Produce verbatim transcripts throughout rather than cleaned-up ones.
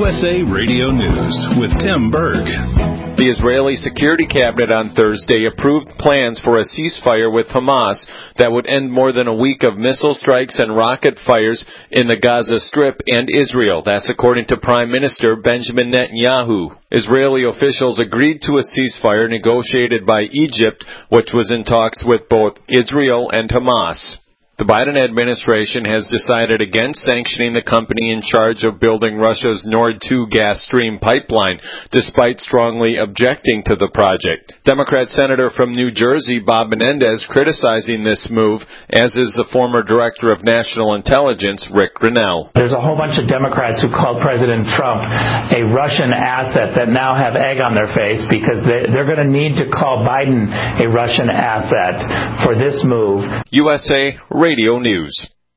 U S A Radio News with Tim Berg. The Israeli Security Cabinet on Thursday approved plans for a ceasefire with Hamas that would end more than a week of missile strikes and rocket fires in the Gaza Strip and Israel. That's according to Prime Minister Benjamin Netanyahu. Israeli officials agreed to a ceasefire negotiated by Egypt, which was in talks with both Israel and Hamas. The Biden administration has decided against sanctioning the company in charge of building Russia's Nord two gas stream pipeline, despite strongly objecting to the project. Democrat Senator from New Jersey, Bob Menendez, criticizing this move, as is the former Director of National Intelligence, Rick Grenell. There's a whole bunch of Democrats who called President Trump a Russian asset that now have egg on their face because they, they're going to need to call Biden a Russian asset for this move. U S A Radio News.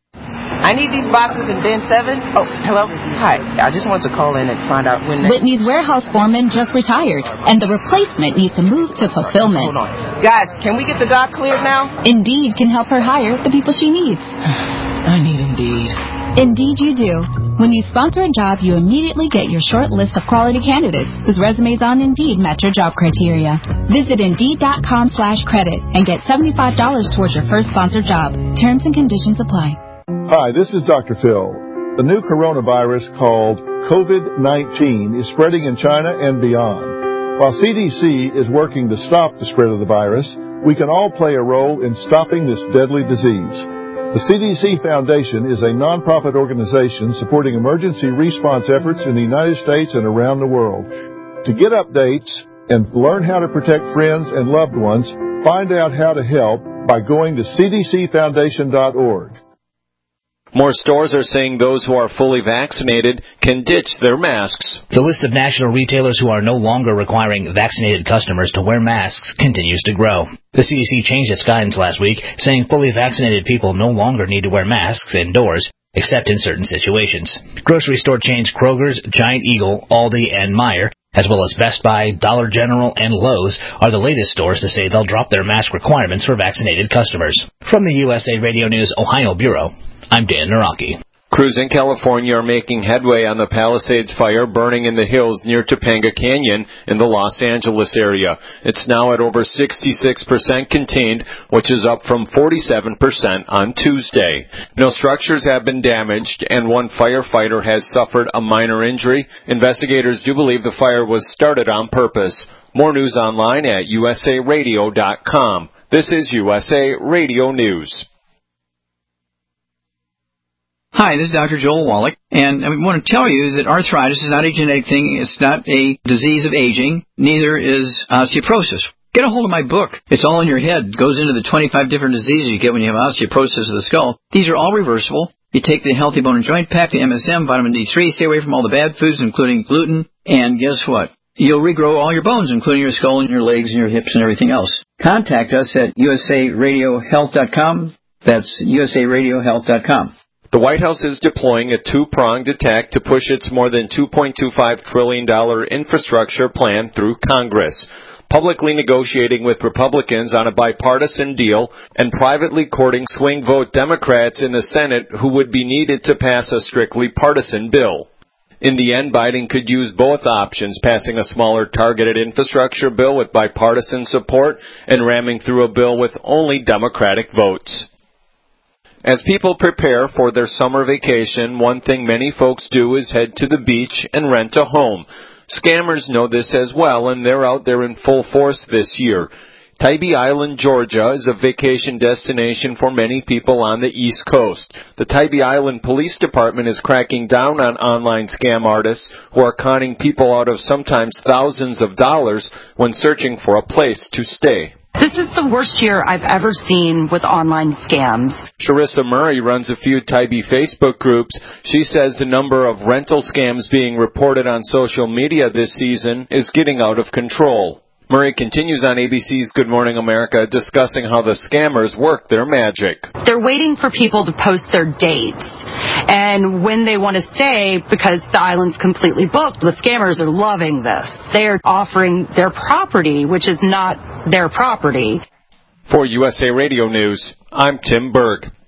I need these boxes in bin seven. Oh, hello. Hi. I just wanted to call in and find out when... Whitney's warehouse foreman just retired, and the replacement needs to move to fulfillment. Hold on. Guys, can we get the dock cleared now? Indeed can help her hire the people she needs. I need Indeed. Indeed you do. When you sponsor a job, you immediately get your short list of quality candidates whose resumes on Indeed match your job criteria. Visit Indeed.com slash credit and get seventy-five dollars towards your first sponsored job. Terms and conditions apply. Hi, this is Doctor Phil. The new coronavirus called COVID nineteen is spreading in China and beyond. While C D C is working to stop the spread of the virus, we can all play a role in stopping this deadly disease. The C D C Foundation is a nonprofit organization supporting emergency response efforts in the United States and around the world. To get updates and learn how to protect friends and loved ones, find out how to help by going to c d c foundation dot org. More stores are saying those who are fully vaccinated can ditch their masks. The list of national retailers who are no longer requiring vaccinated customers to wear masks continues to grow. The C D C changed its guidance last week, saying fully vaccinated people no longer need to wear masks indoors, except in certain situations. Grocery store chains Kroger's, Giant Eagle, Aldi, and Meijer, as well as Best Buy, Dollar General, and Lowe's, are the latest stores to say they'll drop their mask requirements for vaccinated customers. From the U S A Radio News Ohio Bureau, I'm Dan Naraki. Crews in California are making headway on the Palisades fire burning in the hills near Topanga Canyon in the Los Angeles area. It's now at over sixty-six percent contained, which is up from forty-seven percent on Tuesday. No structures have been damaged, and one firefighter has suffered a minor injury. Investigators do believe the fire was started on purpose. More news online at u s a radio dot com. This is U S A Radio News. Hi, this is Doctor Joel Wallach, and I want to tell you that arthritis is not a genetic thing. It's not a disease of aging. Neither is osteoporosis. Get a hold of my book. It's all in your head. It goes into the twenty-five different diseases you get when you have osteoporosis of the skull. These are all reversible. You take the Healthy Bone and Joint Pack, the M S M, vitamin D three, stay away from all the bad foods, including gluten, and guess what? You'll regrow all your bones, including your skull and your legs and your hips and everything else. Contact us at u s a radio health dot com. That's u s a radio health dot com. The White House is deploying a two-pronged attack to push its more than two point two five trillion dollars infrastructure plan through Congress, publicly negotiating with Republicans on a bipartisan deal and privately courting swing vote Democrats in the Senate who would be needed to pass a strictly partisan bill. In the end, Biden could use both options, passing a smaller targeted infrastructure bill with bipartisan support and ramming through a bill with only Democratic votes. As people prepare for their summer vacation, one thing many folks do is head to the beach and rent a home. Scammers know this as well, and they're out there in full force this year. Tybee Island, Georgia is a vacation destination for many people on the East Coast. The Tybee Island Police Department is cracking down on online scam artists who are conning people out of sometimes thousands of dollars when searching for a place to stay. This is the worst year I've ever seen with online scams. Sharissa Murray runs a few Tybee Facebook groups. She says the number of rental scams being reported on social media this season is getting out of control. Murray continues on A B C's Good Morning America discussing how the scammers work their magic. They're waiting for people to post their dates. And when they want to stay, because the island's completely booked, the scammers are loving this. They're offering their property, which is not their property. For U S A Radio News, I'm Tim Berg.